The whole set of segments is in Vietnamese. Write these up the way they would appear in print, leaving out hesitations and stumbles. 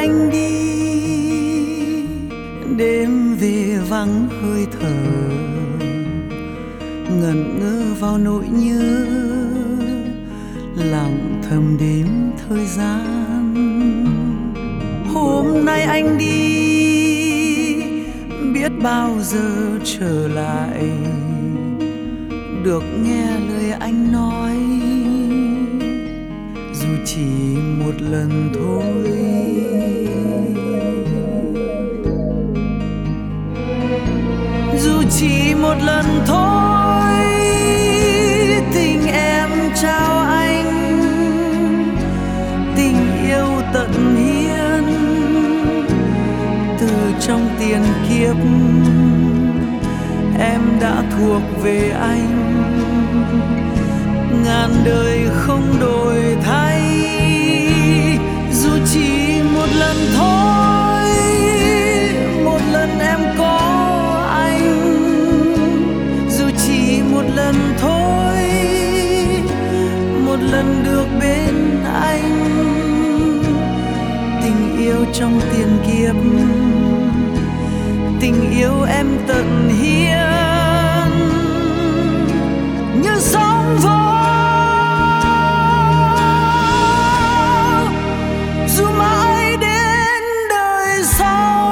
anh đi, đêm về vắng hơi thở, ngẩn ngơ vào nỗi nhớ, lặng thầm đếm thời gian. Hôm nay anh đi, biết bao giờ trở lại, được nghe lời anh nói, dù chỉ một lần thôi. Dù chỉ một lần thôi, tình em trao anh, tình yêu tận hiến từ trong tiền kiếp. Em đã thuộc về anh, ngàn đời không đổi thay. Dù chỉ một lần thôi, một lần em có anh. Dù chỉ một lần thôi, một lần được bên anh. Tình yêu trong tiền kiếp, tình yêu em tận hiến như sóng vỗ. Dù mãi đến đời sau.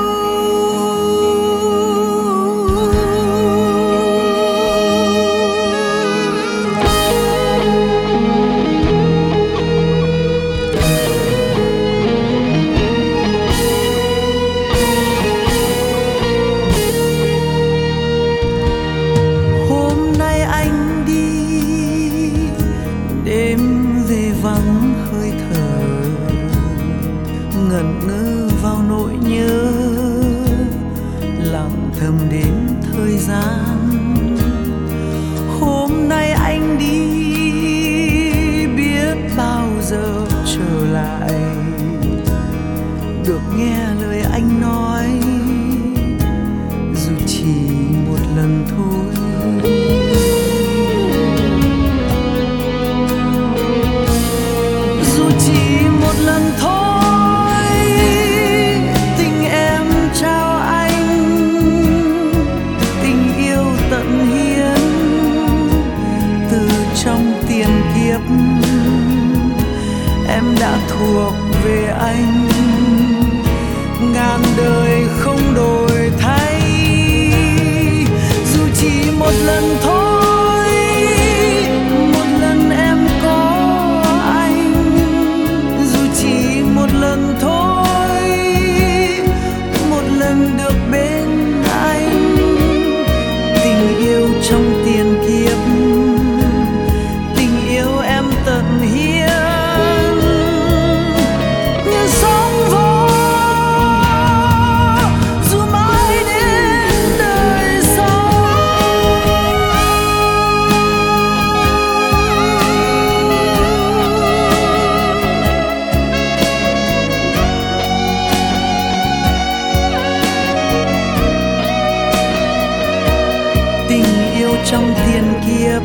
Hôm nay anh đi, đêm về vắng hơi thở, ngẩn ngơ vào nỗi nhớ, lặng thầm đếm thời gian. Hôm nay anh đi, biết bao giờ trở lại, được nghe lời anh nói, dù chỉ một lần thôi. Dù chỉ một lần thôi, tình em trao anh, tình yêu tận hiến từ trong tiền kiếp. Em đã thuộc về anh, ngàn đời không đổi thay. Dù chỉ một lần thôi, một lần em có anh. Dù chỉ một lần thôi, một lần được bên anh. Tình yêu trong tiền kiếp, tình yêu em tận hiến như sóng vỗ. Dù mãi đến đời sau. Tình yêu trong tiền kiếp,